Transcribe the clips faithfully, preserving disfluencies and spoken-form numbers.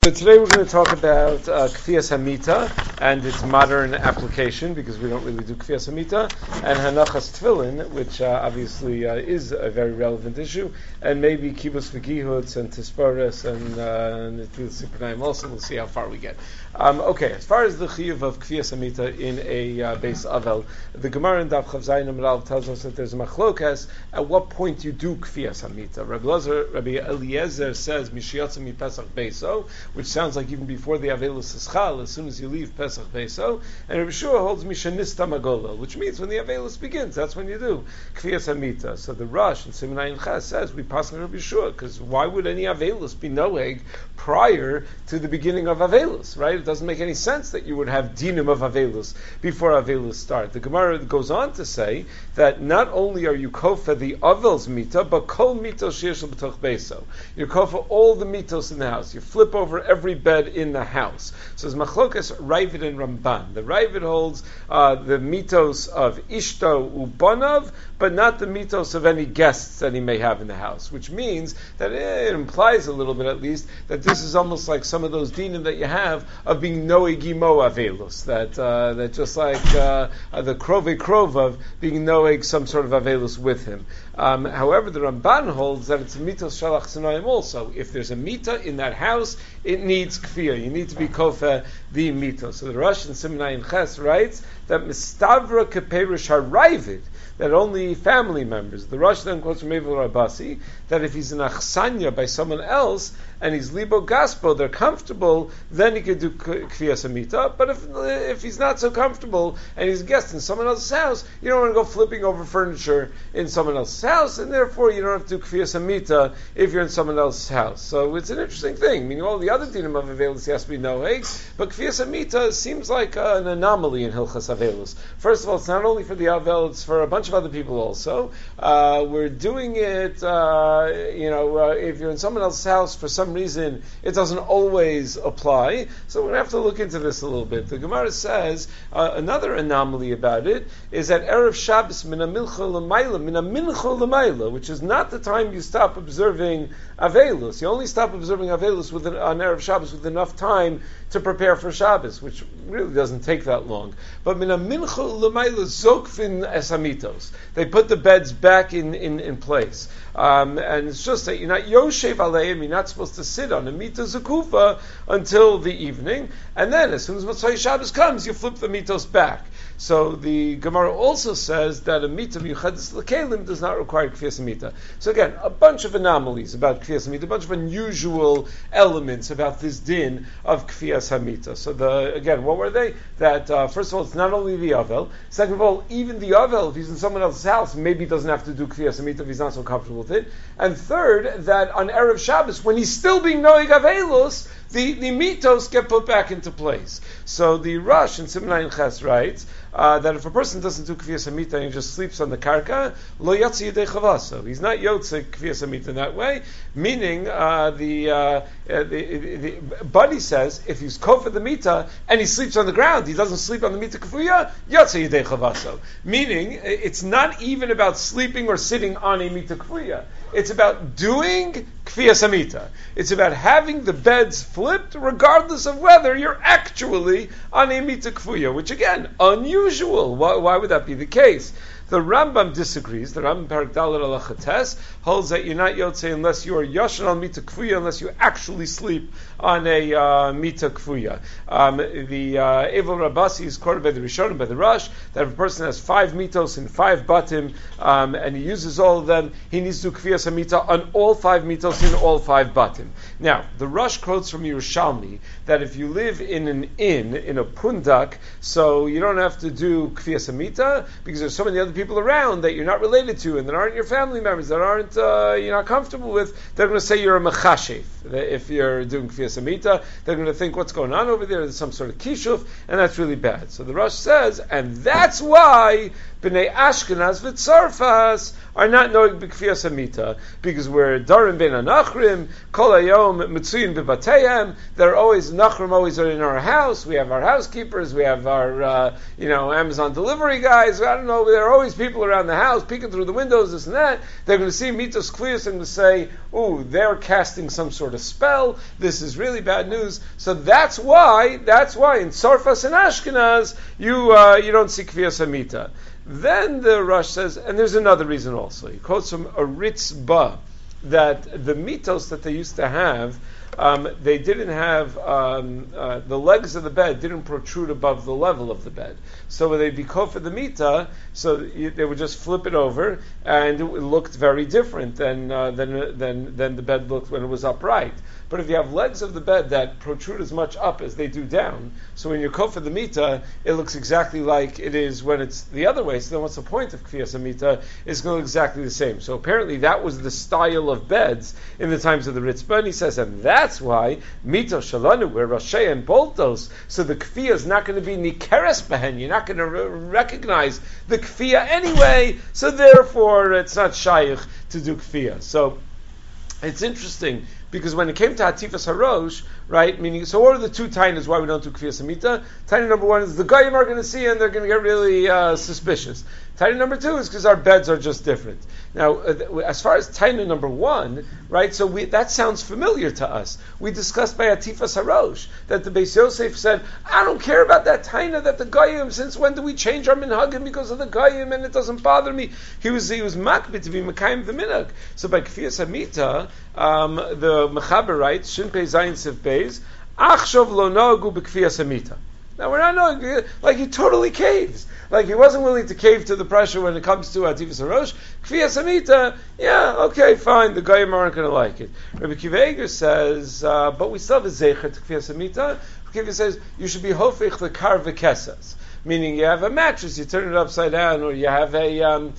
So today we're going to talk about uh, Kfiyas Hamita and its modern application, because we don't really do Kfiyas Hamita, and Hanachas Tefillin, which uh, obviously uh, is a very relevant issue, and maybe Kibbutz V'Gihutz and Tisparis and Netilas Sipranayim also. We'll see how far we get. Um, okay, as far as the chiyuv of Kfiyas Hamita in a uh, base Avel, the Gemara in Daf Chav Zayin Amud Aleph tells us that there's a machlokas at what point you do Kfiyas Hamita. Rabbi Eliezer, Rabbi Eliezer says Mishiyatza mi Pesach Beiso, which sounds like even before the Avelus Ischal, as soon as you leave Pesach Beiso, and Rabbi Shua holds Mishanista Magola, which means when the Avelus begins, that's when you do Kfiyas Hamita. So the Rosh in Siman Ayin Ches says we pass on Rabbi Shua, because why would any Avelus be noeg prior to the beginning of Avelus, right? It doesn't make any sense that you would have dinim of Avelus before Avelus start. The Gemara goes on to say that not only are you kofa the Avel's mita, but kol mitos sheyesh b'toch beiso. You're kofa all the mitos in the house. You flip over every bed in the house. So it's machlokas Ravid and Ramban. The Ravid holds uh, the mitos of Ishto ubanav, but not the mitos of any guests that he may have in the house, which means that it implies a little bit at least that this is almost like some of those dinim that you have of being noeg imo avelus, that uh, that just like uh, uh, the krove krov of being noeg some sort of avelus with him. Um, however, the Ramban holds that it's a mitos shalach tzanoim also. If there's a mita in that house, it needs kfiyah. You need to be kofa the mita. So the Rosh in Siman Ayin Ches writes that mistavra keperish harayvid, that only family members. The Rosh then quotes from Eivel Rabasi that if he's an achsanya by someone else and he's libo gaspo, they're comfortable, then he could do kfiyas hamita. But if if he's not so comfortable and he's a guest in someone else's house, you don't want to go flipping over furniture in someone else's house, and therefore you don't have to do kfiyas hamita if you're in someone else's house. So it's an interesting thing. Meaning all the other dinim of avelus has to be no eggs, but kfiyas hamita seems like uh, an anomaly in hilchas avelus. First of all, it's not only for the avel; it's for a bunch of other people also. Uh, we're doing it, uh, you know, uh, if you're in someone else's house for some reason, it doesn't always apply. So we're going to have to look into this a little bit. The Gemara says uh, another anomaly about it is that Erev Shabbos min mincha l'mayla, min mincha l'mayla, which is not the time you stop observing Avelus. You only stop observing Avelus with an, on Erev Shabbos with enough time to prepare for Shabbos, which really doesn't take that long. But min mincha l'mayla zokfin esamitos. They put the beds back in, in, in place. Um, and it's just that you're not yoshev aleim, you're not supposed to sit on a mita zakufa until the evening, and then as soon as Motzai Shabbos comes, you flip the mitos back. So the Gemara also says that a mita miyuchadis l'kelim does not require kfiyas mita. So again, a bunch of anomalies about kfiyas mita, a bunch of unusual elements about this din of kfiyas hamita. So the again, what were they? That uh, first of all, it's not only the avel. Second of all, even the avel, if he's in someone else's house, maybe doesn't have to do kfiyas hamita if he's not so comfortable with it. And third, that on Erev Shabbos, when he's still being noig avelus, the, the mitos get put back into place. So the Rosh in Siman Ayin Ches writes uh, that if a person doesn't do kfiyas hamita and he just sleeps on the karka, lo yatsi yedei chavaso. He's not yotze kfiyas hamita in that way. Meaning, uh, the, uh, uh, the, the, the Buddy says if he's kofa the mita and he sleeps on the ground, he doesn't sleep on the mita kfuya, yatsi yedei chavaso. Meaning, it's not even about sleeping or sitting on a mita kfuya. It's about doing kfiyas hamita. It's about having the beds flipped, regardless of whether you're actually on a mita kfuya, which again, unusual. Why, why would that be the case? The Rambam disagrees. The Rambam Parak Dalet Halacha Tes holds that you're not yotze unless you are yashan on mita kfuya, unless you actually sleep on a uh, mita kfuya. Um, the uh, Eivel Rabasi is quoted by the Rishonim, by the Rosh, that if a person has five mitos and five batim, um, and he uses all of them, he needs to do kfiyas hamita on all five mitos in all five batim. Now, the Rosh quotes from Yerushalmi that if you live in an inn, in a pundak, so you don't have to do kfiyas hamita because there's so many other people people around that you're not related to and that aren't your family members, that aren't uh, you're not comfortable with, they're going to say you're a mechashef. If you're doing kfiyas hamita, they're going to think what's going on over there, there's some sort of kishuf, and that's really bad. So the Rosh says, and that's why Bnei Ashkenaz v'Tzarfas are not knowing b'kfiyas hamita, because we're darim ben anachrim, kol hayom mitzuyin b'bateyem. They're always nachrim, always are in our house. We have our housekeepers, we have our uh, you know Amazon delivery guys. I don't know, they're always these people around the house, peeking through the windows, this and that. They're going to see mitos kliyos and going to say, "Oh, they're casting some sort of spell. This is really bad news." So that's why, that's why in Tzarfas and Ashkenaz, you uh, you don't see Kfiyas Hamita. Then the Rosh says, and there's another reason also. He quotes from a Ritzba that the mitos that they used to have, um, they didn't have um, uh, the legs of the bed didn't protrude above the level of the bed. So when they'd be kofa the mita, so you, they would just flip it over, and it looked very different than uh, than than than the bed looked when it was upright. But if you have legs of the bed that protrude as much up as they do down, so when you're kofa the mita, it looks exactly like it is when it's the other way. So then what's the point of kfiyas mita? It's going to look exactly the same. So apparently that was the style of beds in the times of the Ritzba, and he says, and that's why mita shalanu, where Rashi and Boltos, so the kfiyah is not going to be nikeres behen, you're not going to re- recognize the kfiyah anyway, so therefore it's not shaykh to do kfiyah. So it's interesting, because when it came to Hatifas Harosh, right, meaning, so what are the two tainas why we don't do Kfiyas Hamita? Taina number one is the Goyim are going to see and they're going to get really uh, suspicious. Taina number two is because our beds are just different. Now, uh, as far as Taina number one, right, so we, that sounds familiar to us. We discussed by Hatifas Harosh that the Beis Yosef said, I don't care about that Taina that the Goyim, since when do we change our minhagim because of the Goyim and it doesn't bother me. He was he was makbid to be Mekayim the minhag. So by Kfiyas Hamita, um, the Mechaber writes, Shin Pei Zayin Siv Beis, Achshov lo nogu b'kfiyas hamita. Now we're not knowing, like he totally caves. Like he wasn't willing to cave to the pressure when it comes to Hatifas Harosh. Kfiyas Hamita, yeah, okay, fine, the Goyim aren't going to like it. Rabbi Akiva Eiger says, uh, but we still have a zecher to Kfiyas Hamita. Rabbi Akiva says, you should be hofich the kar v'kesas. Meaning you have a mattress, you turn it upside down, or you have a, um,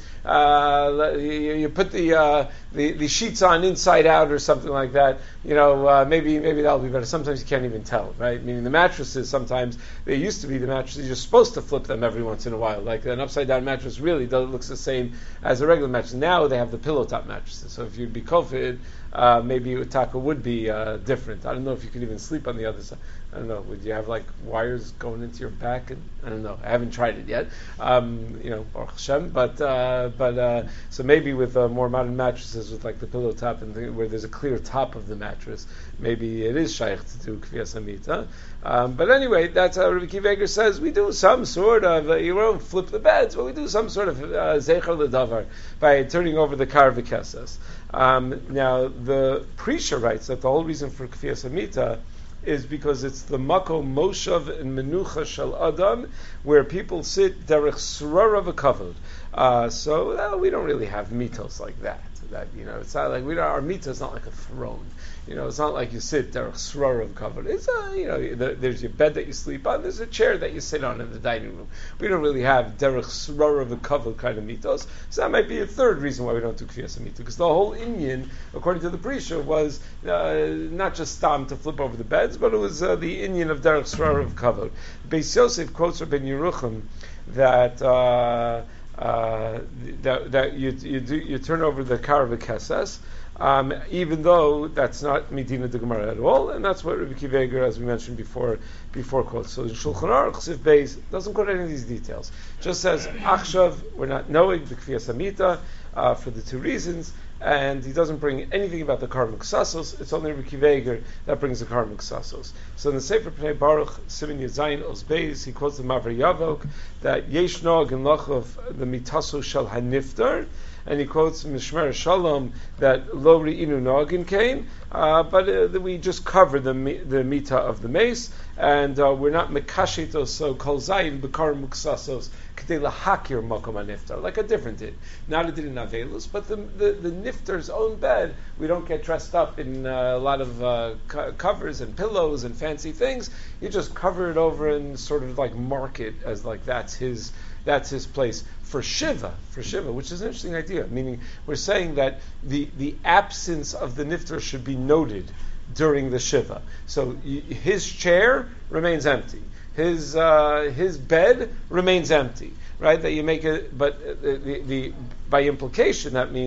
uh, you, you put the, uh, the the sheets on inside out or something like that. You know, uh, maybe maybe that'll be better. Sometimes you can't even tell, right? Meaning the mattresses, sometimes, they used to be the mattresses, you're supposed to flip them every once in a while. Like an upside down mattress really does, looks the same as a regular mattress. Now they have the pillow top mattresses. So if you'd be COVID, uh, maybe Utaka would be uh, different. I don't know if you could even sleep on the other side. I don't know. Would you have like wires going into your back? And I don't know. I haven't tried it yet. Um, you know, Baruch Hashem. But uh, but uh, so maybe with uh, more modern mattresses with like the pillow top and the, where there's a clear top of the mattress, maybe it is shaykh to do kfiyas hamita. Um, but anyway, that's how Rabbi Akiva Eiger says we do some sort of uh, you won't flip the beds, but we do some sort of zecher uh, ledavar by turning over the kar v'kesas. Um, now the Prisha writes that the whole reason for kfiyas hamita is because it's the makom moshav and menucha shel adam, where people sit derech srara v'kavod. Uh, so well, we don't really have mitos like that. That you know, it's not like we don't, our mita is not like a throne. You know, it's not like you sit derech srara v'kavod. It's a, you know, the, there's your bed that you sleep on. There's a chair that you sit on in the dining room. We don't really have derech srara v'kavod kind of mitos. So that might be a third reason why we don't do kfiyas hamita, because the whole inyan, according to the Prisha, was uh, not just stam to flip over the beds, but it was uh, the inyan of derech srara v'kavod. Beis Yosef quotes Rabbi Yerucham that. Uh, Uh, that, that you you, do, you turn over the kar v'kesas, um, even though that's not Medina de Gemara at all, and that's what Rabbi Akiva Eiger, as we mentioned before, before quotes. So in Shulchan Aruch Siv Beis doesn't quote any of these details. Just says Achshav, we're not knowing the Kfiyas Hamita uh, for the two reasons, and he doesn't bring anything about the Karm Ksasos. It's only Rabbi Akiva Eiger that brings the Karm Ksasos. So in the Sefer Pnei Baruch Simin Yazayin Os Beis, he quotes the Maver Yavok that Yesh Nog and Lachov the Mitaso Shel Haniftar, and he quotes Mishmer Shalom that Lo Re'inu Nogin came, uh, but uh, we just cover the the mita of the mace, and uh, we're not mekashitos so kol zayin bekar muksasos k'tei lahakir makom haniftar, like a different din, not a din in avelus, but the, the the niftar's own bed, we don't get dressed up in uh, a lot of uh, co- covers and pillows and fancy things. You just cover it over and sort of like mark it as like that's his that's his place. For Shiva, for Shiva, which is an interesting idea, meaning we're saying that the, the absence of the niftar should be noted during the Shiva. So y- his chair remains empty. His uh, his bed remains empty, right? That you make it, but uh, the, the by implication that means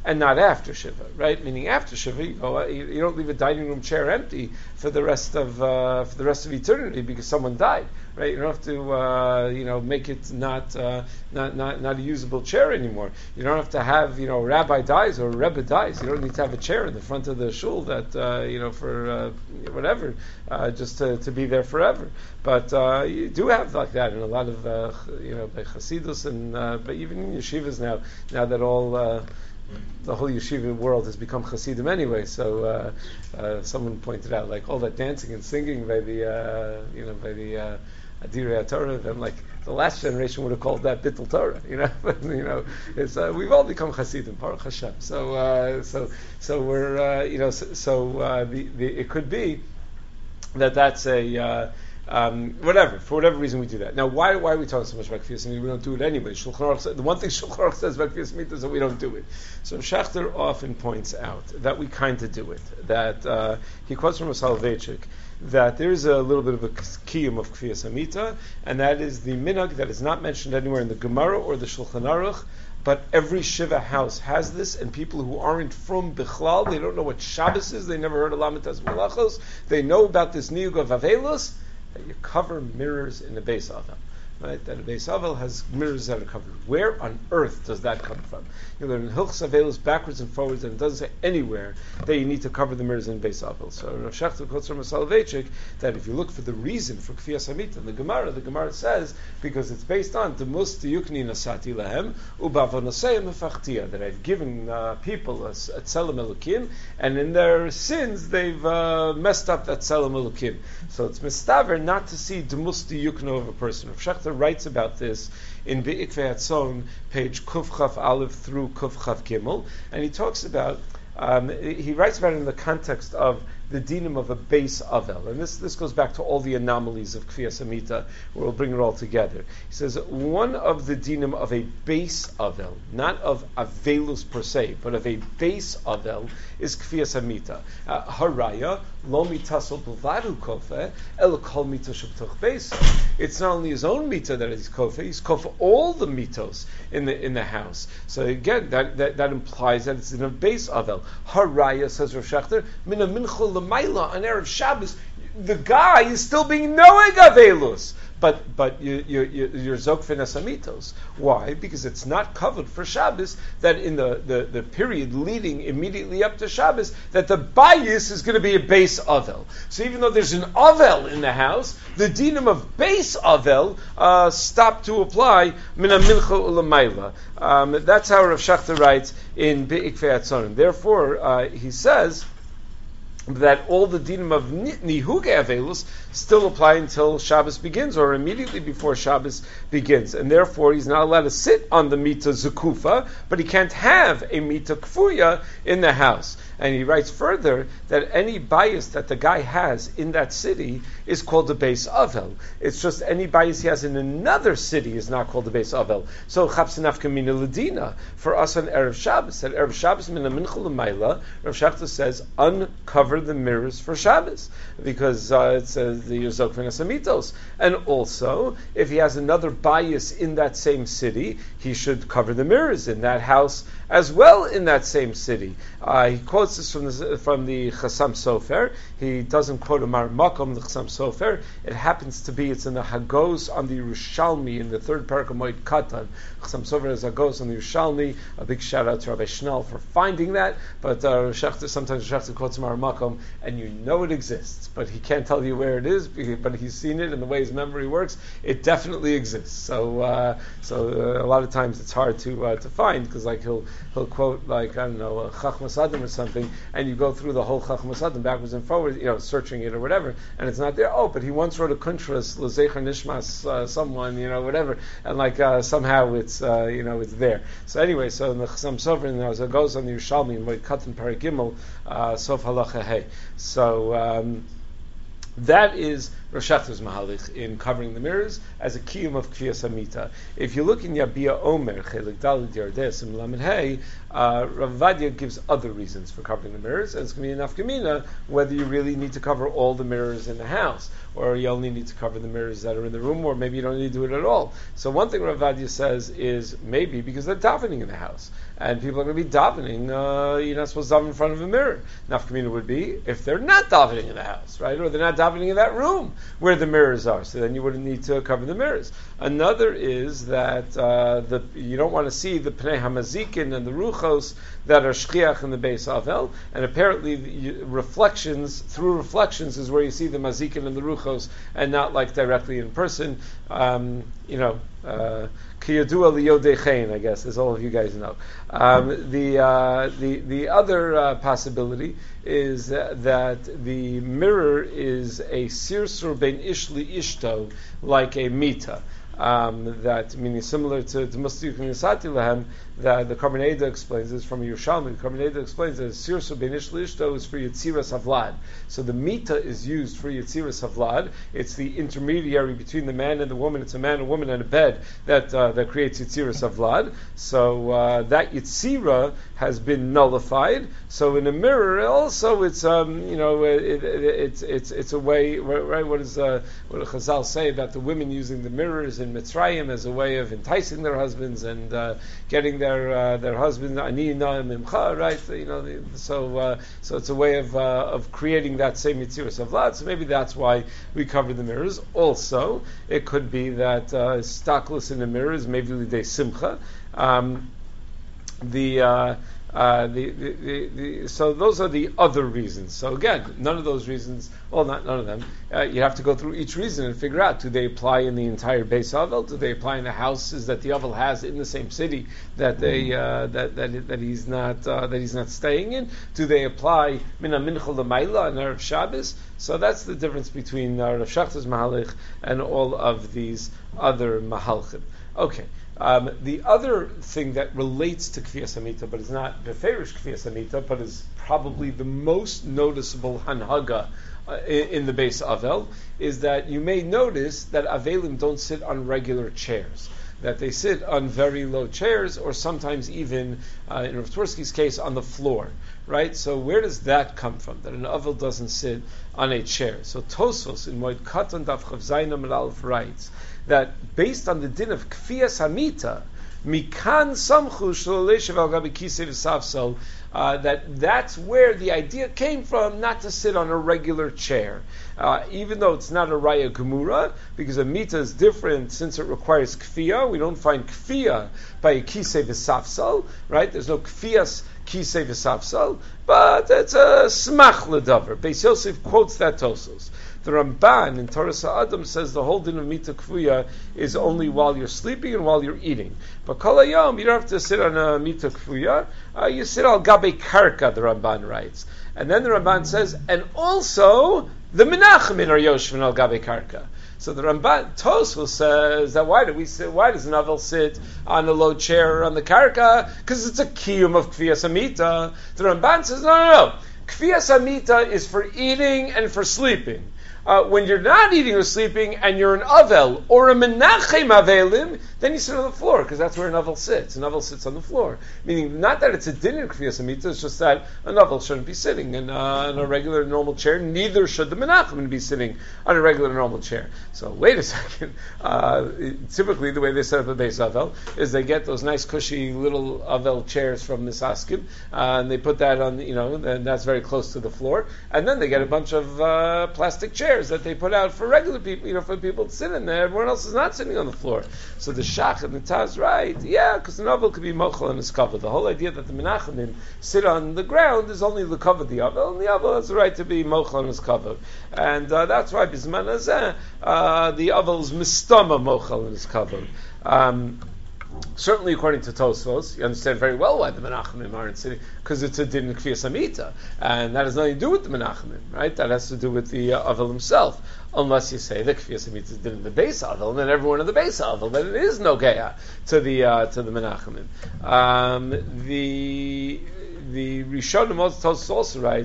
and not after Shiva, right? Meaning after Shiva, you, go, you, you don't leave a dining room chair empty for the rest of uh, for the rest of eternity because someone died, right? You don't have to uh, you know make it not, uh, not not not a usable chair anymore. You don't have to have you know a rabbi dies or a rebbe dies. You don't need to have a chair in the front of the shul that uh, you know for uh, whatever uh, just to, to be there forever. But uh, you do have like that in a lot of uh, you know by Hasidus and uh, but even in yeshivas now. Now that all uh, the whole yeshiva world has become Hasidim anyway, so uh, uh, someone pointed out like all that dancing and singing by the uh, you know by the uh, Adirei Torah. I'm like the last generation would have called that Bittul Torah, you know. you know, it's, uh, we've all become Hasidim, Baruch Hashem. So uh, so so we're uh, you know so, so uh, the, the it could be that that's a uh, Um, whatever, for whatever reason we do that. Now, why why are we talking so much about Kfiyas Hamita? We don't do it anyway. Shulchan Aruch, the one thing Shulchan Aruch says about Kfiyas Hamita is that we don't do it. So Schachter often points out that we kind of do it. That uh, he quotes from a Soloveitchik that there is a little bit of a kiyum of Kfiyas Hamita, and that is the minhag that is not mentioned anywhere in the Gemara or the Shulchan Aruch. But every Shiva house has this, and people who aren't from Bichlal, they don't know what Shabbos is, they never heard of Lamitas Malachos, they know about this niyug of Avelos, that you cover mirrors in the Beis Avel. Right? That a Beis Avel has mirrors that are covered. Where on earth does that come from? You learn in Hilchos Avelos backwards and forwards, and it doesn't say anywhere that you need to cover the mirrors in Beis Avel. So Rav Schachter quotes from a Soloveitchik that if you look for the reason for Kfiyas Hamita in the Gemara, the Gemara says because it's based on Demus Tiyukni Nasati Lahem Ubavonoseim Mefachtia, that I've given uh, people a, a Tzelem Elokim, and in their sins they've uh, messed up that Tzelem Elokim. So it's mistaver not to see Demus Tiyukno of a person. Rav Schachter writes about this in Be'ikvei Hatzon, page Kuf Chaf Aleph through Kuf Chaf Gimel, and he talks about, um, he writes about it in the context of the dinim of a Beis Avel, and this this goes back to all the anomalies of Kfiyas Hamita. We'll bring it all together. He says one of the dinim of a Beis Avel, not of Avelus per se, but of a Beis Avel, is Kfiyas Hamita. Haraya lo mitasol b'vadu kofe el kol mita sheb'toch beis. It's not only his own mita that is kofe; he's kofe all the mitos in the in the house. So again, that that, that implies that it's in a Beis Avel. Haraya, says Rav Schachter, min a minchol l'mayla on Erev Shabbos, the guy is still being noeg avelus. But but you, you, you, you're zokfin asamitos. Why? Because it's not covered for Shabbos that in the, the, the period leading immediately up to Shabbos that the bias is going to be a Beis Avel. So even though there's an Avel in the house, the dinim of Beis Avel uh, stop to apply mina mincha ulamayla. Um, that's how Rav Schachter writes in Be'ikvei Hatzonim. Therefore, uh, he says that all the dinim of nihuge avelus still apply until Shabbos begins, or immediately before Shabbos begins, and therefore he's not allowed to sit on the mita zukufa, but he can't have a mita kfuya in the house. And he writes further that any bias that the guy has in that city is called a Beis Avel. It's just any bias he has in another city is not called a Beis Avel. So chapsinafka mina ledina for us on Erev Shabbos. At Erev Shabbos mina mincha l'mayla, Rav Schachter says uncover the mirrors for Shabbos because uh, it says the Yozok V'Nasamitos. And also, if he has another bias in that same city, he should cover the mirrors in that house as well in that same city. Uh, he quotes this from the, from the Chassam Sofer. He doesn't quote a Mar Makom, the Chassam Sofer. It happens to be, it's in the Hagos on the Yerushalmi, in the third parak of Moed Katan. Chassam Sofer is Hagos on the Yerushalmi. A big shout out to Rabbi Schnell for finding that. But uh, Schachter, sometimes Schachter quotes Mar Makom, and you know it exists, but he can't tell you where it is, but he's seen it, and the way his memory works, it definitely exists. So uh, so uh, a lot of times it's hard to uh, to find, because like he'll he'll quote like, I don't know, Chachmas Adam or something, and you go through the whole Chachmas Adam backwards and forwards, you know, searching it or whatever, and it's not there. Oh, but he once wrote a kuntras, L'Zecher Nishmas, uh, someone, you know, whatever, and like uh, somehow it's, uh, you know, it's there. So anyway, so in the Chassam Sofer, and as it goes on the Yerushalmi, in Moed Katan Parak Gimel, uh, Sof Halacha Hey. So um, that is Rosh Hashanah's mahalich in covering the mirrors as a kiyum of Kfiyas Hamita. If you look in Yabia Omer, Chelik Daled Yardes, and Lamed Hey, uh, Rav Vadia gives other reasons for covering the mirrors, and it's going to be enough gemina whether you really need to cover all the mirrors in the house, or you only need to cover the mirrors that are in the room, or maybe you don't need to do it at all. So one thing Rav Vadia says is maybe because they're davening in the house, and people are going to be davening, uh, you're not supposed to daven in front of a mirror. Nafkamina would be if they're not davening in the house, right? Or they're not davening in that room where the mirrors are, so then you wouldn't need to cover the mirrors. Another is that uh, the you don't want to see the Pnei HaMazikin and the Ruchos that are Shchiach in the Beis Avel, and apparently the reflections, through reflections is where you see the Mazikin and the Ruchos, and not like directly in person. Um, you know, uh, Kiyadua liyodechein, I guess, as all of you guys know. Um, the, uh, the the other uh, possibility is that, that the mirror is a sirsur ben ishli ishto, like a mita. Um, that meaning similar to to Mustik Nisati Lahem, that the Karban Eda explains this from Yerushalmi. The Karban Eda explains that Sirsu Beinish Lishto is for Yetziras Havlad. So the mita is used for Yetziras Havlad. It's the intermediary between the man and the woman. It's a man, a woman, and a bed that uh, that creates Yetziras Havlad. So uh, that Yetzira has been nullified. So in a mirror, also it's um, you know it, it, it, it's it's it's a way, right? What does uh, what do Chazal say about the women using the mirrors in Mitzrayim as a way of enticing their husbands and uh, getting their uh, their husbands ani na'im imcha, right? So, you know, so uh, so it's a way of uh, of creating that same Yetziras Havlad. So maybe that's why we cover the mirrors. Also, it could be that uh, stockless in the mirrors maybe lidei simcha. Um, the uh, Uh, the, the, the, the, so those are the other reasons. So again, none of those reasons, well, not none of them. Uh, you have to go through each reason and figure out: do they apply in the entire Beis Avel? Do they apply in the houses that the Avel has in the same city that they uh, that, that that he's not uh, that he's not staying in? Do they apply mina mincha l'mayla and Erev Shabbos? So that's the difference between uh, Rav Shachtar's mahalich and all of these other mahalchim. Okay. Um, the other thing that relates to Kfiyas Hamita, but is not Beferish Kfiyas Hamita, but is probably the most noticeable Hanhaga uh, in, in the Beis Avel, is that you may notice that Avelim don't sit on regular chairs. That they sit on very low chairs, or sometimes even, uh, in Rav Twersky's case, on the floor. Right? So where does that come from? That an Avel doesn't sit on a chair. So Tosfos in Moed Katan Daf Chav Zayin Amud Aleph writes that based on the din of Kfiyas Hamita, Mikan Samchu Shaloleshev Al Gabi Kisei V'Safsal, uh, that that's where the idea came from, not to sit on a regular chair. Uh, even though it's not a Raya Gemura, because a Mita is different since it requires Kfiyah. We don't find Kfiyah by a Kisei V'Safsal, right? There's no Kfiyas Kisei V'Safsal, but it's a Smach L'Davar. Beis Yosef quotes that Tosos. The Ramban in Torah Sa'adam says the whole din of Mita Kfuya is only while you're sleeping and while you're eating. But Kol Hayom, you don't have to sit on a Mita Kfuya, uh, you sit al Gabe Karka, the Ramban writes. And then the Ramban says, and also the Menachemim are Yoshvin al Gabe Karka. So the Ramban Tosfos says that why do we sit, why does an Avel sit on a low chair or on the Karka? Because it's a kiyum of Kfiyas Hamita. The Ramban says, no, no, no. Kfiyas Hamita is for eating and for sleeping. Uh, when you're not eating or sleeping and you're an Avel or a Menachem Avelim, then you sit on the floor, because that's where an Avel sits. An Avel sits on the floor. Meaning, not that it's a din in Kfiyas Hamita, it's just that an Avel shouldn't be sitting in, uh, in a regular normal chair, neither should the Menachem be sitting on a regular normal chair. So, wait a second. Uh, typically, the way they set up a Beis Avel is they get those nice cushy little Avel chairs from Misaskim, uh, and they put that on, you know, and that's very close to the floor, and then they get a bunch of uh, plastic chairs that they put out for regular people, you know, for people to sit in there. Everyone else is not sitting on the floor. So the Shach and the Taz right, yeah, because the Avel could be mochel and his cover. The whole idea that the Menachemim sit on the ground is only the cover the Avel, and the Avel has the right to be mochel and his cover. And uh, that's why Bisman Hazeh, uh the Avel's mistama mochel and his cover. Um, Certainly, according to Tosfos, you understand very well why the Menachemim aren't sitting, because it's a din Kfiyas Hamita, and that has nothing to do with the Menachemim, right? That has to do with the uh, Avel himself. Unless you say that Kfiyas Hamita is din in the Beis Avel, and then everyone in the Beis Avel, then it is no geya to the uh, to the Menachemim. Um, the the Rishonim Tosfos also writes.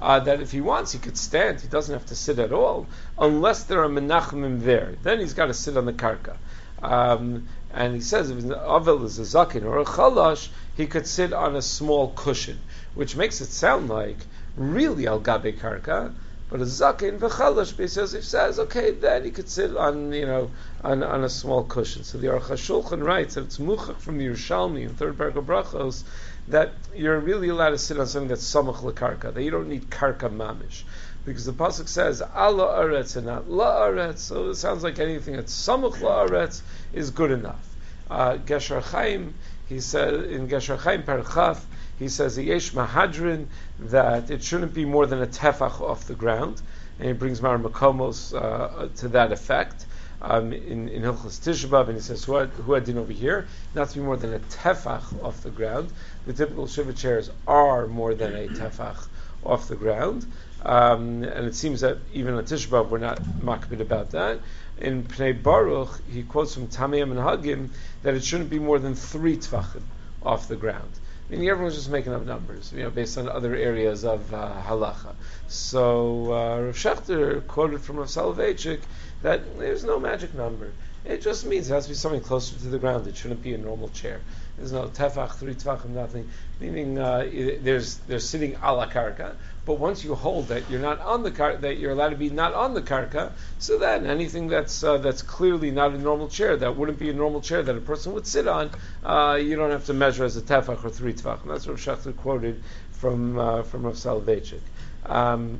uh, that if he wants, he could stand. He doesn't have to sit at all, unless there are menachmim there. Then he's got to sit on the karka. Um, and he says if an avel is a zakin or a chalash, he could sit on a small cushion, which makes it sound like really al gabe karka. But a zakin v'chalash, Beis Yosef says, okay, then he could sit on, you know, on, on a small cushion. So the Aruch HaShulchan writes that it's muchach from the Yerushalmi in third parak Brachos that you're really allowed to sit on something that's samach lekarka, that you don't need karka mamish. Because the pasuk says ala aretz and not la aretz, so it sounds like anything that's samach la aretz is good enough. Uh, Gesher Chaim, he said in Gesher Chaim Perchaf, he says yesh mahadrin that it shouldn't be more than a tefach off the ground, and he brings Mar Makomos uh, to that effect. Um, in in Hilchos Tisha B'Av, and he says who who had din over here, not to be more than a tefach off the ground. The typical shiva chairs are more than a tefach off the ground, um, and it seems that even on Tisha B'Av we're not makbid about that. In Pnei Baruch, he quotes from Tamei and Hagim that it shouldn't be more than three tefachim off the ground. I mean, everyone's just making up numbers, you know, based on other areas of uh, halacha. So uh, Rav Shechter quoted from Rav Soloveitchik that there's no magic number. It just means it has to be something closer to the ground. It shouldn't be a normal chair. There's no tefach, three tefachim, nothing. Meaning, uh, there's they're sitting a la karka. But once you hold that you're not on the kar- that you're allowed to be not on the karka, so then anything that's uh, that's clearly not a normal chair, that wouldn't be a normal chair that a person would sit on, uh, you don't have to measure as a tefach or three tefach. And that's what Rav Shechter quoted from uh, from Rav Soloveitchik. Um,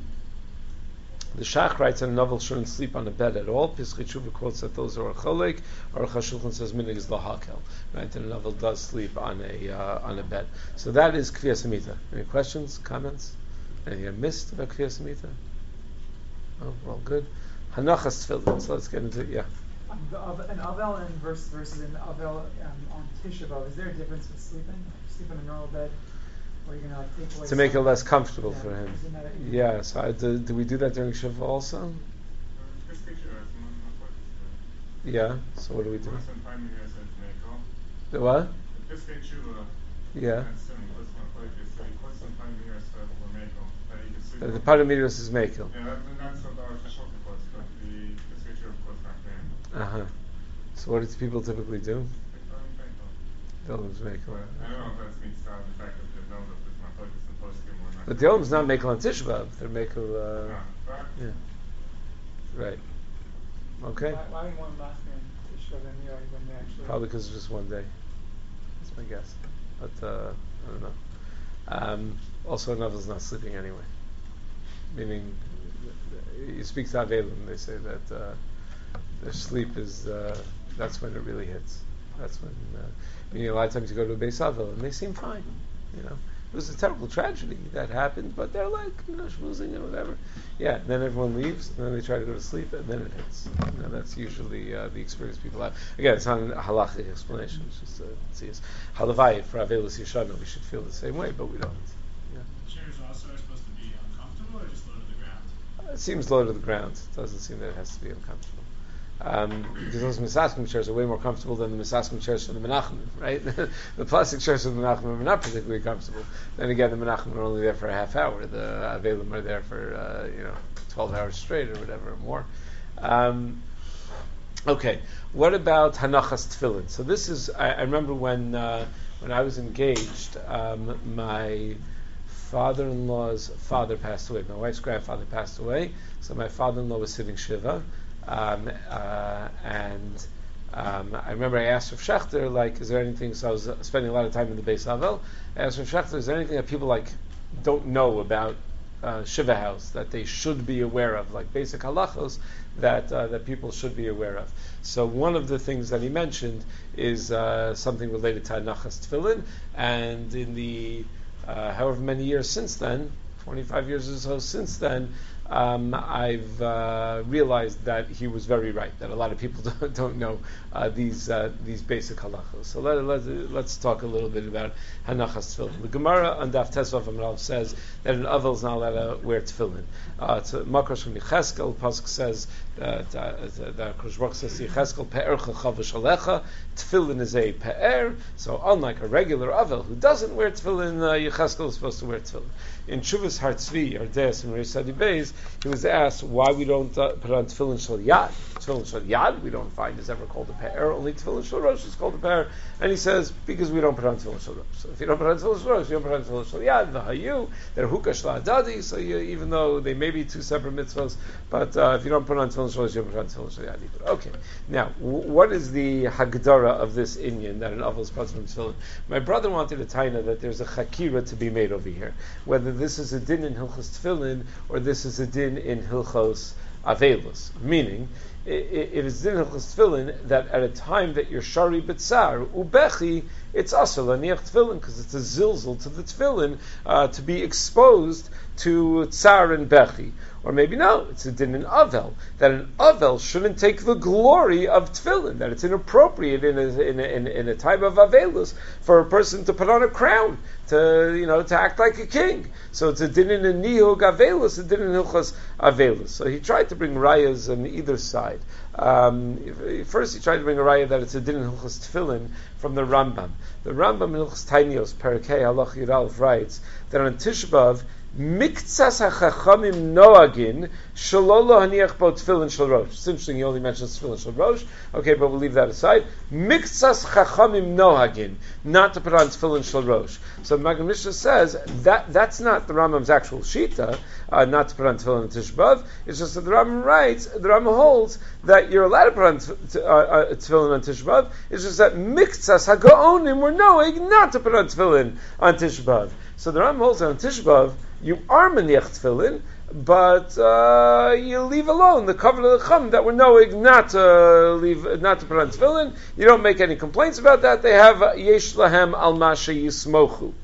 The Shach writes in a novel shouldn't sleep on a bed at all. Pischei Tshuva quotes that those are cholek. Or HaShulchan says minig is lahakel. Right, and a novel does sleep on a uh, on a bed. So that is Kfiyas Hamita. Any questions, comments? Anything I missed about Kfiyas Hamita? Oh, we're all good. Hanachas Tefillin. So let's get into it. Yeah. Um, the, an avel and verse versus an avel um, on Tisha B'Av. Is there a difference with sleeping? Sleep on a normal bed. Or you're gonna like take away to make it less comfortable yeah, for him. A, yeah, so I, do, do we do that during Shiva also? Yeah, so what do we do? The what? Yeah. The, the Paramidios is Mekel. Yeah, that's what our Shulchan quotes, but the Pischei Tshuva quotes back then. Uh huh. So what do people typically do? The Olam's Mekel. I don't know if that means uh, the fact that there's no that there's not focus and post game or not. But the Olam's not Mekel on Tisha B'Av. They're Mekel. Uh, no, right? Yeah. Right. Okay. Why, why one last name Tisha B'Av and Yoi when they actually? Probably because it's just one day. That's my guess. But uh, I don't know. Um, also, Navil's not sleeping anyway. Meaning, you speak to Avelim, they say that uh, their sleep is, uh, that's when it really hits. That's when, uh, meaning a lot of times you go to a Beis Avel and they seem fine, you know. It was a terrible tragedy that happened, but they're like, you know, schmoozing and whatever. Yeah, and then everyone leaves, and then they try to go to sleep, and then it hits. You know, that's usually uh, the experience people have. Again, it's not a halachic explanation, it's just uh, see us. Halavai, for Avelus Yeshana, we should feel the same way, but we don't. Yeah. Chairs also are supposed to be uncomfortable or just low to the ground? It seems low to the ground. It doesn't seem that it has to be uncomfortable. Um, because those Misaskim chairs are way more comfortable than the Misaskim chairs for the Menachem, right? The plastic chairs for the Menachem are not particularly comfortable. Then again, the Menachem are only there for a half hour. The Avelim are there for, uh, you know, twelve hours straight or whatever, or more. Um, okay, what about Hanachas Tefillin? So this is, I, I remember when uh, when I was engaged, um, my father-in-law's father passed away. My wife's grandfather passed away, so my father-in-law was sitting Shiva. Um, uh, and um, I remember I asked Rav Shechter, like, is there anything, so I was spending a lot of time in the Beis Avel, I asked Rav Shechter, is there anything that people, like, don't know about uh, Shiva House that they should be aware of, like basic halachos that uh, that people should be aware of? So one of the things that he mentioned is uh, something related to Hanachas Tefillin, and in the uh, however many years since then, twenty-five years or so since then, Um, I've uh, realized that he was very right, that a lot of people don't, don't know uh, these uh, these basic halachos. So let, let, let's talk a little bit about Hanachas Tefillin. The Gemara on Daf Tesvav Amrav says that an Avel is not allowed to wear Tefillin. Uh, it's a Makrosh from Yecheskel. Pasuk says that that Kosh Baruch says Yecheskel pe'ercha chavash alecha. Tefillin is a pe'er, so unlike a regular avel who doesn't wear tefillin, uh, Yecheskel is supposed to wear tefillin. In Shuvas Har Tzvi, Ardeas and Reish Sadi Beis, he was asked why we don't uh, put on tefillin shel yad. Tefillin shel yad we don't find is ever called a pe'er. Only tefillin shel rosh is called a pe'er, and he says because we don't put on tefillin shel rosh. So if you don't put on tefillin shel rosh, you don't put on tefillin shel yad. V'hayu, they're hukah shel adadi. So you, even though they may be two separate mitzvahs, but uh, if you don't put on tefillin shel rosh, you don't put on tefillin shel yad either. Okay. Now, w- what is the hagdara of this inyan that an avel is part from tefillin? My brother wanted to taina that there's a chakira to be made over here, whether this is a din in hilchos tefillin or this is a din in hilchos avelus. Meaning, it, it is din in hilchos tefillin that at a time that you're shari b'tzar ubechi, it's asur laniach tefillin because it's a zilzal to the tefillin uh, to be exposed to tsar and bechi. Or maybe no, it's a din in avel, that an avel shouldn't take the glory of tefillin, that it's inappropriate in a, in a, in a, in a time of avelus for a person to put on a crown, to, you know, to act like a king. So it's a din in a nihug avelus, a din in hilchos avelus. So he tried to bring rayas on either side. Um, first he tried to bring a raya that it's a din in hilchos tefillin from the Rambam. The Rambam in Hilchos Tainios, Parakei Halach Yud Aleph writes that on Tisha B'Av, Miktsas hachachamim noagin shalolo haniach bo tefillin shel rosh. It's interesting. He only mentions tefillin shel rosh. Okay, but we'll leave that aside. Miktsas chachamim noagin, not to put on tefillin shel rosh. So Magen Mishnah says that that's not the Rambam's actual shita, uh, not to put on tefillin and Tisha B'Av. It's just that the Rambam writes, the Rambam holds that you're allowed to put on t- uh, uh, tefillin on Tisha B'Av. It's just that miktsas hagaonim were knowing not to put on tefillin on Tisha B'Av. So the Rambam holds that on Tisha B'Av you are maniach tefillin, but uh, you leave alone the covenant of the chum that we're knowing not to leave, not to put on tefillin. You don't make any complaints about that. They have yesh lahem al masha yismochu.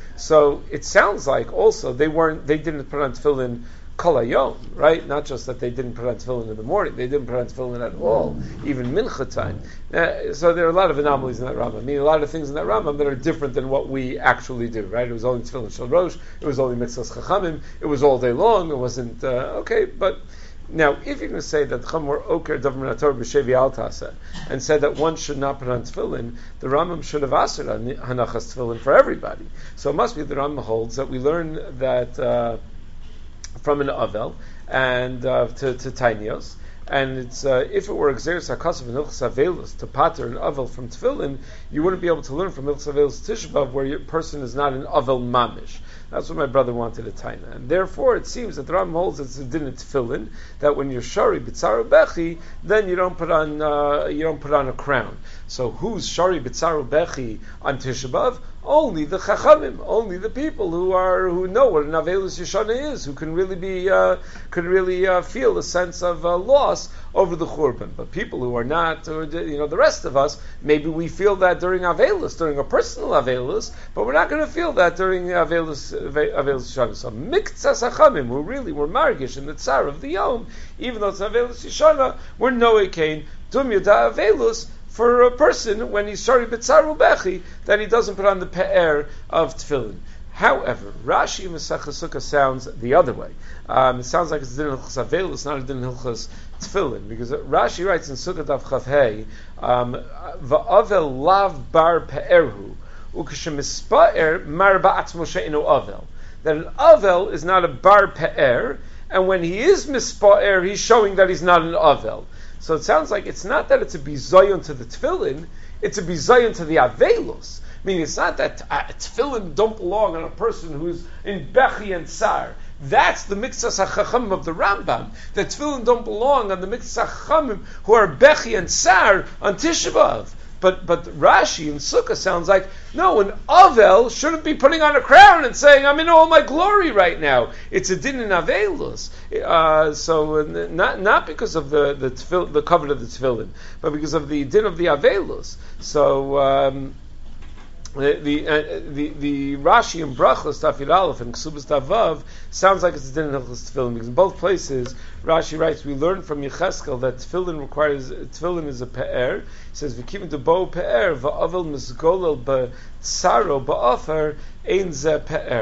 So it sounds like also they weren't, they didn't put on tefillin kol hayom, right? Not just that they didn't put on tefillin in the morning, they didn't put on tefillin at all, even mincha time. Uh, so there are a lot of anomalies in that Rambam. I mean, a lot of things in that Rambam that are different than what we actually do, right? It was only tefillin shel rosh, it was only mitzvahs chachamim, it was all day long, it wasn't, uh, okay, but now, if you're going to say that Chum were Oker Davar Nator B'Shevi Al Tasa and said that one should not put on tefillin, the Rambam should have asked on Hanachas tefillin for everybody. So it must be the Rambam holds that we learn that uh, from an Avel and uh, to, to Tainios. And it's uh, if it were Xeris HaKasav and Hilchos Avelus to pater an Avel from tefillin, you wouldn't be able to learn from Hilchos Avelus Tisha B'Av where your person is not an Avel Mamish. That's what my brother wanted to taina. And therefore it seems that the Rambam holds it's a din of tefillin, that when you're shari b'tzar bechi, then you don't put on uh, you don't put on a crown. So who's shari b'tzar bechi on Tisha B'Av? Only the chachamim, only the people who are who know what an avelus yeshana is, who can really be uh, can really uh, feel a sense of uh, loss over the churban. But people who are not, or, you know, the rest of us, maybe we feel that during avelus, during a personal avelus, but we're not going to feel that during avelus avelus yeshana. So miktsas chachamim, who really were margish in the tsar of the yom, even though it's avelus yeshana, we're noe kain dum yada avelus. For a person, when he's shari b'tzaru bechi, that he doesn't put on the pe'er of tefillin. However, Rashi in Masechah Sukkah sounds the other way. Um, it sounds like it's a din hilchos avelus, it's not a din hilchos tefillin, because Rashi writes in Sukkah Daf Chav Hey, va'avel lav bar pe'erhu, ukeshemispa'er mar ba'atzmo she'enu avel. That an avel is not a bar pe'er, and when he is mispa'er, he's showing that he's not an avel. So it sounds like it's not that it's a bizayon to the tefillin, it's a bizayon to the avelus. Meaning it's not that uh, tefillin don't belong on a person who's in bechi and tsar. That's the miktsas hachachamim of the Rambam. That tefillin don't belong on the miktsas hachachamim who are bechi and tsar on Tisha B'Av. But but Rashi in Sukkah sounds like, no, an Avel shouldn't be putting on a crown and saying, I'm in all my glory right now. It's a din in Avelus. Uh, so not not because of the the, tefil, the covenant of the tefillin, but because of the din of the Avelus. So um, the the, uh, the the Rashi in Brachos Tafid Aleph and Ksubas Tavav sounds like it's a din in Hilchos tefillin, because in both places Rashi writes, we learn from Yecheskel that tefillin requires, tefillin is a pe'er. He says, v'kivin to bo pe'er, va'avel misgolel b'tzaro ba'ofer, ein ze pe'er.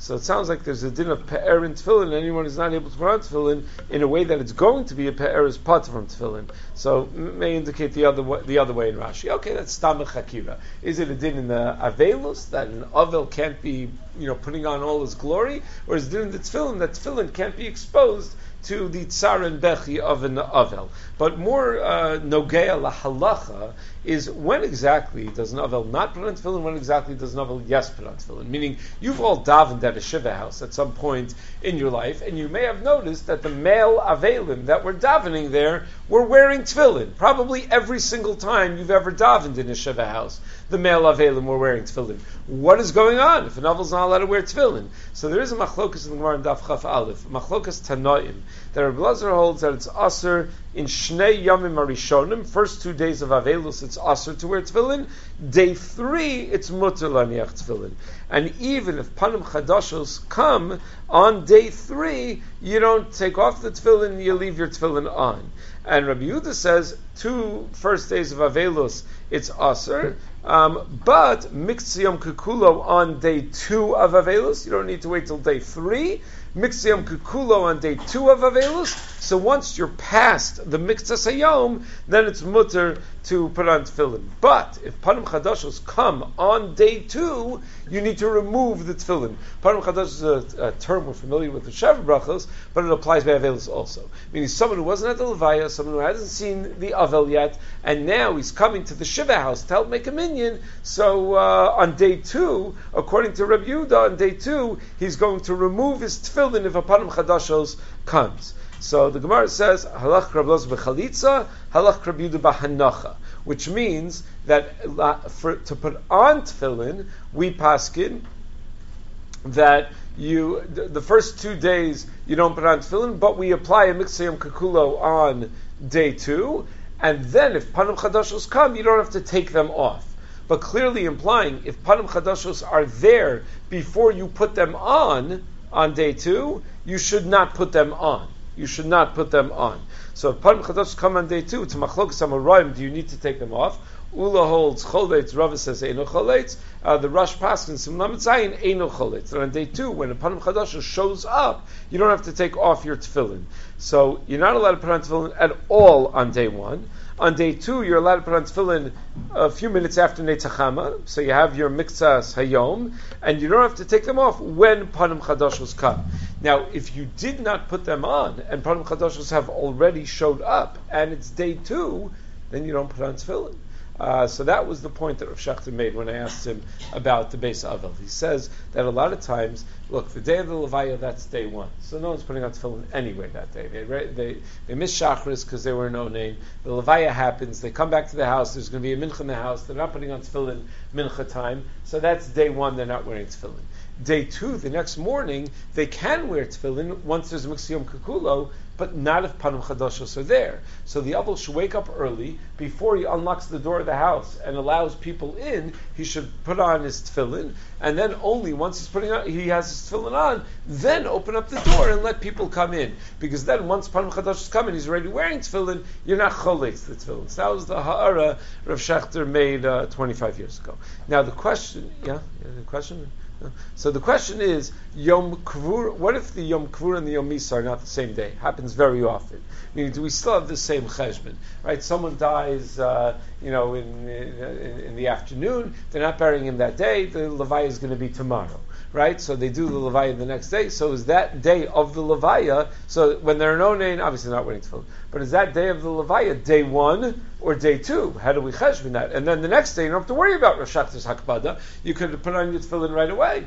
So it sounds like there's a din of pe'er in tefillin. Anyone who's not able to put on tefillin in a way that it's going to be a pe'er is part from tefillin. So it may indicate the other way, the other way in Rashi. Okay, that's stamach hakira. Is it a din in the avelus that an avel can't be, you know, putting on all his glory, or is it din in the tefillin that tefillin can't be exposed to the tsar and bechi of an avel? But more uh, nogea lahalacha is when exactly does an avel not put on tefillin, when exactly does an avel yes put on tefillin? Meaning, you've all davened at a shiva house at some point in your life, and you may have noticed that the male avelim that were davening there were wearing tefillin. Probably every single time you've ever davened in a shiva house, the male avelim were wearing tefillin. What is going on if an avel's not allowed to wear tefillin? So there is a machlokas in the Gemara in Daf Chaf Aleph, machlokas Tanoim, that Rabbi Lazar holds that it's aser in Shnei Yamim Arishonim, first two days of Avelus, it's aser to wear tefillin. Day three, it's mutter laniach tefillin. And even if Panim Chadashos come on day three, you don't take off the tefillin, you leave your tefillin on. And Rabbi Yehuda says, two first days of Avelus, it's aser, um, but Miktziam Kukulo on day two of Avelus, you don't need to wait till day three. Miktziam Kukulo on day two of Avelus. So once you're past the Miktzas Hayom, then it's mutter to put on tefillin. But if Panim Chadashos come on day two, you need to remove the tefillin. Panim Chadashos is a, a term we're familiar with the Sheva Brachos, but it applies by Avelus also. Meaning someone who wasn't at the Levaya, someone who hasn't seen the Avel yet, and now he's coming to the Shiva house to help make a minyan. So uh, on day two, according to Rabbi Yehuda, on day two, he's going to remove his tefillin if a Panim Chadashos comes. So the Gemara says, halach Rabbi Elazar b'chalitza, halach Rabbi Yehuda b'hanacha, which means that uh, for, to put on tefillin, we paskin that you the, the first two days you don't put on tefillin, but we apply a miksayim kakulo on day two, and then if panim chadashos come, you don't have to take them off. But clearly implying if panim chadashos are there before you put them on on day two, you should not put them on. You should not put them on. So if Panim Chadashos come on day two, to Machlokas Amoraim, do you need to take them off? Ula holds Choletz, Rava says Eino Choletz, uh, the Rosh Paskin, Simlam Tzayin, Eino Choletz. And on day two, when a Panim Chadashos shows up, you don't have to take off your tefillin. So you're not allowed to put on tefillin at all on day one. On day two, you're allowed to put on tefillin a few minutes after Netzachama, so you have your Miktzas Hayom, and you don't have to take them off when Panim Chadashos come. Now, if you did not put them on, and Panim Chadashos have already showed up, and it's day two, then you don't put on tefillin. Uh, so that was the point that Rav Shachter made when I asked him about the Beis Avel. He says that a lot of times, look, the day of the Levaya, that's day one. So no one's putting on tefillin anyway that day. They they, they miss Shachris because they were no name. The Levaya happens. They come back to the house. There's going to be a mincha in the house. They're not putting on tefillin mincha time. So that's day one. They're not wearing tefillin. Day two, the next morning, they can wear tefillin once there's Miksiyom Kukulo, but not if Panim Chadashos are there. So the Abel should wake up early before he unlocks the door of the house and allows people in. He should put on his tefillin, and then only once he's putting on, he has his tefillin on, then open up the door and let people come in. Because then once Panim Chadashos come in, he's already wearing tefillin. You're not choletz the tefillin. So that was the ha'ara Rav Shachter made uh, twenty-five years ago. Now the question, yeah, yeah the question. So the question is, Yom Kivur, what if the Yom Kivur and the Yom Misa are not the same day? Happens very often. Meaning, do we still have the same cheshbon? Right? Someone dies, uh, you know, in, in in the afternoon. They're not burying him that day. The Levaya is going to be tomorrow. Right? So they do the Levaya the next day. So is that day of the Levaya, so when there are no name, obviously not wearing tefillin, but is that day of the Levaya day one or day two? How do we cheshbon that? And then the next day, you don't have to worry about Rosh Hashem's Hakbada. You could put on your tefillin right away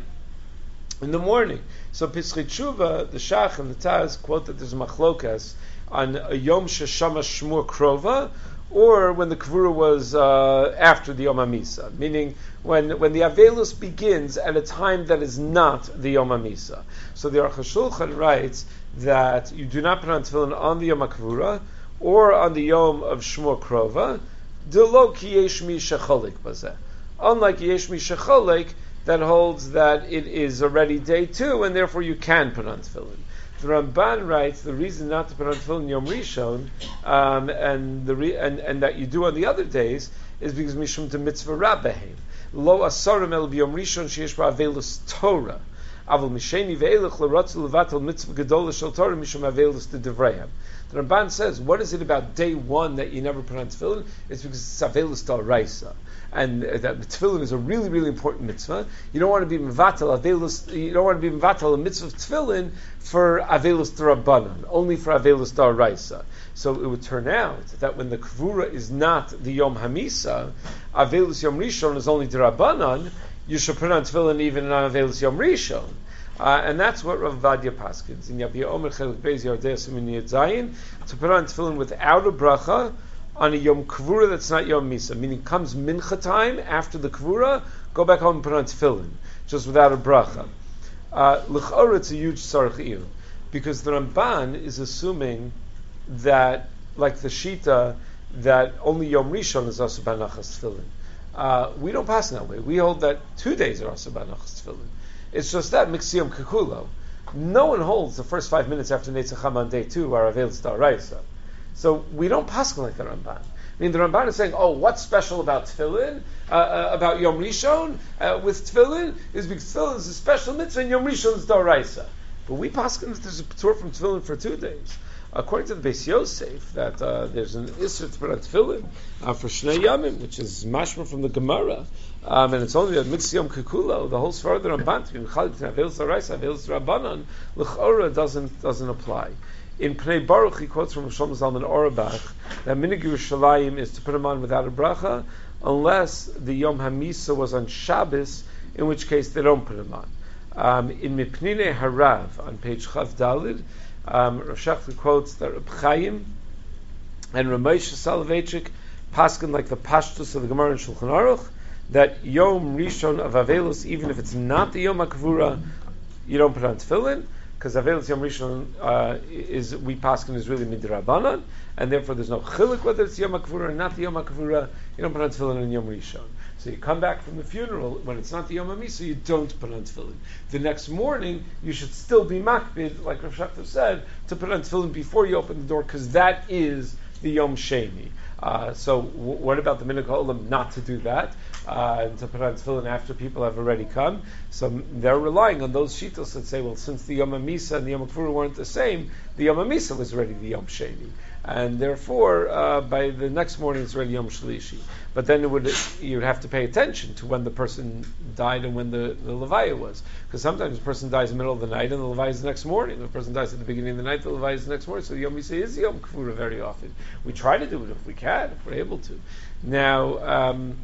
in the morning. So Pischei Tshuva, the Shach and the Taz quote that there's a machlokas on a Yom Sheshama Shmur Krova, or when the Kavura was uh, after the Yom HaMisa, meaning when when the Avelus begins at a time that is not the Yom HaMisa. So the Aruch HaShulchan writes that you do not put on tefillin on the Yom HaKavura or on the Yom of Shmur Krova, Delo ki yesh mi shecholik bazeh. Unlike yesh mi shecholik, that holds that it is already day two, and therefore you can put on tefillin. The Ramban writes the reason not to put on tefillin Yom Rishon, um, and the re- and, and that you do on the other days is because mishum to mitzvah rabbehem lo asarim el b'Yom Rishon sheyesh ba'avelus Torah. Aval misheni ve'elech l'ratzu levatel mitzvah gedolah shel Torah mishum aveilus de devreihem. The Ramban says, what is it about day one that you never put on tefillin? It's because it's aveilus d'oraisa. And uh, that tefillin is a really, really important mitzvah. You don't want to be mevatel aveilus. You don't want to be mevatel a mitzvah of tefillin for aveilus d'rabbanan, only for aveilus d'oraisa. So it would turn out that when the kvura is not the Yom Hamisa, Aveilus Yom Rishon is only the Rabbanan, you should put on tefillin even on Aveilus Yom Rishon. Uh, and that's what Rav Vadia paskins in Yabia Omer Chelik Beis Yardei Simin Yud Zayin, to put on tefillin without a bracha on a Yom Kvura that's not Yom Misa. Meaning comes mincha time after the Kvura, go back home and put on tefillin, just without a bracha. Uh, L'chora, it's a huge tzarech iyun, because the Ramban is assuming that, like the Shita, that only Yom Rishon is Asur B'Nachas Tefillin. Uh, we don't pass in that way. We hold that two days are Asur B'Nachas Tefillin. It's just that Miksiyom Kekulo. No one holds the first five minutes after Netzacham on day two are Aveilus d'oraisa. So we don't pass like the Ramban. I mean, the Ramban is saying, oh, what's special about Tefillin, uh, uh, about Yom Rishon uh, with Tefillin, is because Tefillin is a special mitzvah and Yom Rishon is d'oraisa. But we pass that there's a tour from Tefillin for two days. According to the Beis Yosef, that uh, there's an Isser to put on tefillin uh, for Shnei Yamim, which is mashma from the Gemara, um, and it's only a Mitzvah Kekulo. The whole Sfar of the Ramban, Aveilus d'oraisa, Aveilus d'Rabbanan, L'chora doesn't doesn't apply. In Pnei Baruch, he quotes from Shlomo Zalman Auerbach that Minig Yerushalayim is to put him on without a bracha, unless the Yom Hamisa was on Shabbos, in which case they don't put him on. Um, in Mipnine Harav, on page Chav Dalid, Um, Rav Shachar quotes that Reb Chaim and Ramosha Soloveitchik paskin like the Pashtus of the Gemara in Shulchan Aruch that Yom Rishon of Aveilus, even if it's not the Yom HaKavura, you don't put on tefillin, because Aveilus Yom Rishon uh, is, we paskin is really midrabanan, and therefore there's no chilik whether it's Yom HaKavura or not the Yom HaKavura, you don't put on tefillin on Yom Rishon. So you come back from the funeral, when it's not the Yom HaMisa, you don't put on tefillin. The next morning, you should still be makbid, like Rav Shachar said, to put on tefillin before you open the door, because that is the Yom Sheni. Uh, so w- what about the Minhag HaOlam not to do that, uh, and to put on tefillin after people have already come? So they're relying on those shittos that say, well, since the Yom HaMisa and the Yom HaKavura weren't the same, the Yom HaMisa was already the Yom Sheni. And therefore, uh, by the next morning, it's already Yom Shlishi. But then it would you'd have to pay attention to when the person died and when the, the Levaya was. Because sometimes a person dies in the middle of the night and the Levaya is the next morning. If a person dies at the beginning of the night, the Levaya is the next morning. So the Yom Yisrael is Yom Kavura very often. We try to do it if we can, if we're able to. Now, um,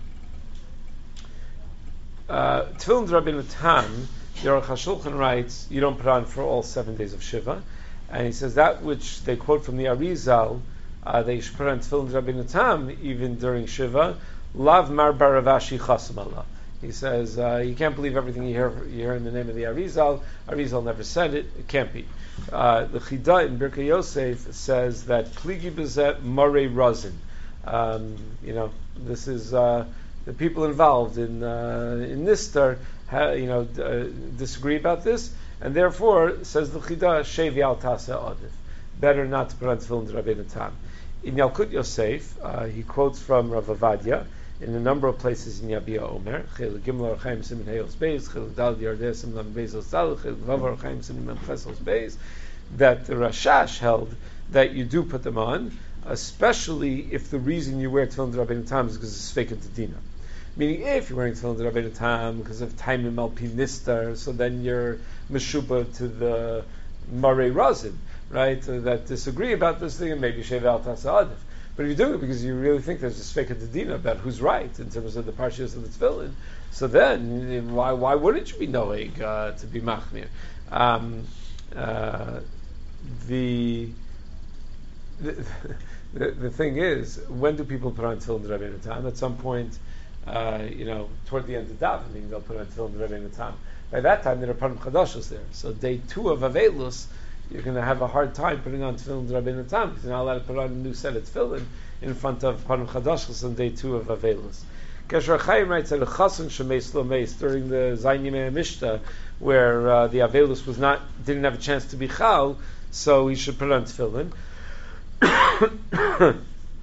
uh, Tefillin D'Rabbeinu Tam, the Aruch HaShulchan writes, you don't put on for all seven days of Shiva. And he says that which they quote from the Arizal, uh, they should put on Tefillin D'Rabbeinu Tam even during Shiva. Lav Mar Baravashi Chasam Allah. He says uh, you can't believe everything you hear you hear in the name of the Arizal. Arizal never said it. It can't be. Uh, the Chida in Birkei Yosef says that Pligi Bezet Marei Razin. Um, you know, this is uh, the people involved in uh, in Nistar. Ha, you know, d- uh, disagree about this. And therefore, says the Chida, Shevi al Tasa Adif. Better not to put on Tefillin D'Rabbeinu Tam. In Yalkut Yosef, uh, he quotes from Rav Avadia in a number of places in Yabia Omer, Chel Gimel Archaim Simin Heos Beis, Chel Dal Yardeh Simin Lam Beis Osdal, Chel Vav Archaim Simin Mem Chesos Beis, that the Rashash held that you do put them on, especially if the reason you wear Tefillin D'Rabbeinu Tam is because it's fake into Dina. Meaning, if you're wearing Tefillin D'Rabbeinu Tam because of Taimim Al Pi Nistar, so then you're Meshuba to the Marei Razin, right? Uh, that disagree about this thing, and maybe Sheva Al Tasa Adif. But if you're doing it because you really think there's a Sfeika Dedina about who's right in terms of the Parshas of the Tefillin, so then why why wouldn't you be knowing uh, to be Machmir? Um, uh, the, the the the thing is, when do people put on Tefillin D'Rabbeinu Tam? At some point. Uh, you know, toward the end of davening, they'll put on Tefillin D'Rabbeinu Tam. By that time, there are Panim Chadashos there. So day two of Aveilus, you're going to have a hard time putting on Tefillin D'Rabbeinu Tam because you're not allowed to put on a new set of Tefillin in front of Panim Chadashos on day two of Aveilus. Kesher Chaim writes that a Chasan Shemeis Lo Meis during the Zayin Yimei Mishta, where uh, the Aveilus was not didn't have a chance to be Chal, so he should put on Tefillin.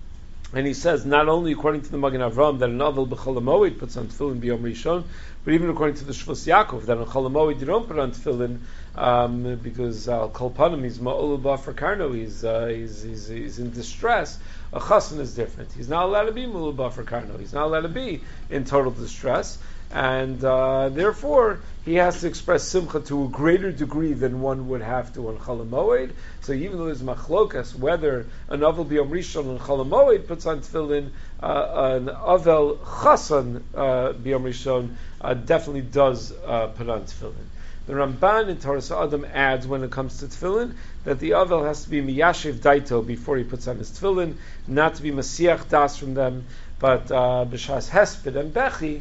And he says, not only according to the Magen Avram that an Avel b'Chol HaMoed puts on tefillin b'Yom Rishon, but even according to the Shvus Yaakov that on Chol HaMoed you don't put on tefillin um, because Al Kol Panim he's Ma'olu B'Afar Karno, he's, uh, he's, he's, he's in distress. A chassan is different. He's not allowed to be Ma'olu B'Afar Karno. He's not allowed to be in total distress. And uh, therefore, he has to express simcha to a greater degree than one would have to on Chol HaMoed. So even though there's machlokas, whether an Avel b'Yom Rishon on Chol HaMoed puts on tefillin, uh, an Avel chasan uh, b'Yom Rishon uh, definitely does uh, put on tefillin. The Ramban in Torah Adam adds, when it comes to tefillin, that the Avel has to be miyashiv daito before he puts on his tefillin, not to be masiach das from them, but uh, b'shas hesped and bechi,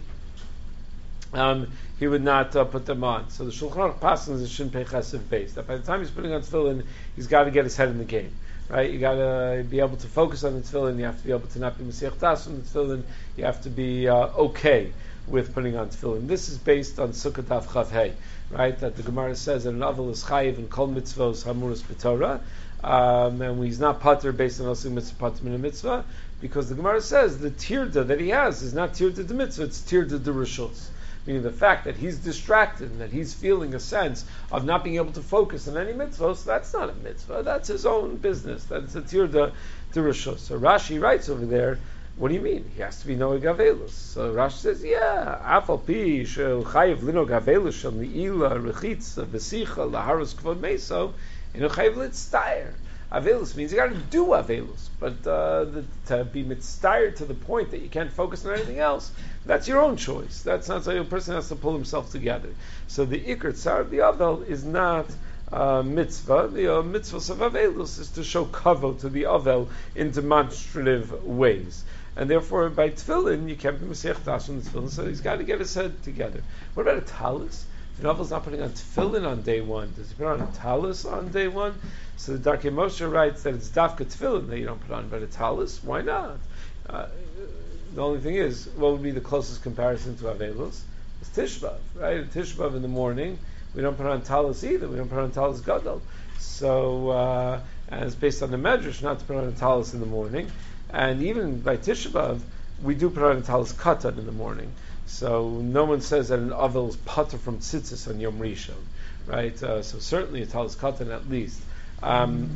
Um, he would not uh, put them on. So the Shulchan Aruch passes is Shin Pei Chesed base. That by the time he's putting on tefillin, he's got to get his head in the game, right? You got to be able to focus on the tefillin. You have to be able to not be Mesiach Das on the tefillin. You have to be uh, okay with putting on tefillin. This is based on Sukkot Daf Chav Hey, right? That the Gemara says that an Avel is chayiv and kol mitzvos hamuras b'Torah, um, and he's not pater based on also mitzvah pater min a mitzvah, because the Gemara says the tirda that he has is not tirda the mitzvah, it's tirda the rishos. Meaning the fact that he's distracted and that he's feeling a sense of not being able to focus on any mitzvah, so that's not a mitzvah, that's his own business. That's a tirda de rishos. So Rashi writes over there, what do you mean? He has to be noeg avelus. So Rashi says, yeah, afal pi shel chayiv linog avelus shel ni'ila rechitza v'sicha laharus kvod meso ino chayiv litztayer. Avelus means you got to do Avelus, but uh, the, to be mitztayer to the point that you can't focus on anything else, that's your own choice. That's not so a person has to pull himself together. So the Iker Tzar of the Avel is not uh, mitzvah. The uh, mitzvah of Avelus is to show kavod to the Avel in demonstrative ways. And therefore, by tefillin, you can't be Mesiach Das on the tefillin, so he's got to get his head together. What about a talis? If the Avel's not putting on tefillin on day one, does he put on a talis on day one? So the Darkei Moshe writes that it's dafka tefillin that you don't put on, but a talis, why not? Uh, the only thing is, what would be the closest comparison to Avelus? It's Tishbav, right? At Tishbav in the morning, we don't put on talis either. We don't put on talis gadol. So, uh, and it's based on the Medrash not to put on a talis in the morning. And even by Tishbav, we do put on a talis katan in the morning. So no one says that an Avel is pater from tzitzis on Yom Rishon, right? Uh, so certainly a talis katan at least. Um,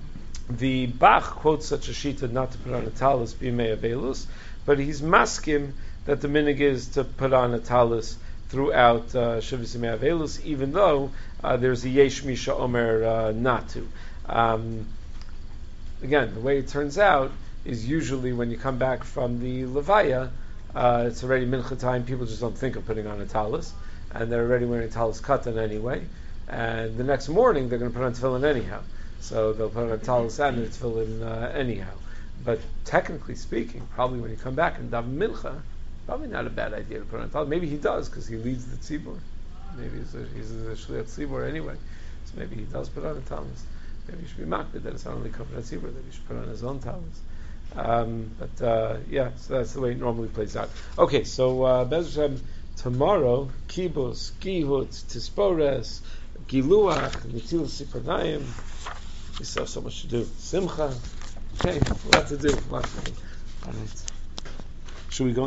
the Bach quotes such a shita not to put on a talis b'imei avelus, but he's maskim that the minig is to put on a talis throughout uh, Shavuos Yimei Avelus, even though uh, there's a yesh misha omer uh, not to. Um, again, the way it turns out is usually when you come back from the levaya, uh, it's already mincha time. People just don't think of putting on a talis, and they're already wearing a talis katan anyway. And the next morning they're going to put on tefillin anyhow. So they'll put on a talis and a tefillin uh, anyhow. But technically speaking, probably when you come back and daven mincha, probably not a bad idea to put on a talis. Maybe he does because he leads the tzibur. Maybe he's a, he's a shliach tzibur anyway. So maybe he does put on a talis. Maybe he should be makbid that it's not only covered tzibur, that he should put on his own talis. Um, but uh, yeah, so that's the way it normally plays out. Okay, so uh, Be'ez Hashem, tomorrow, Kibus, Gihut, Tispores, Giluach, Nitil Sipanayim. We still have so much to do. Simcha. Okay, a lot to do. A lot to do. All right. Should we go?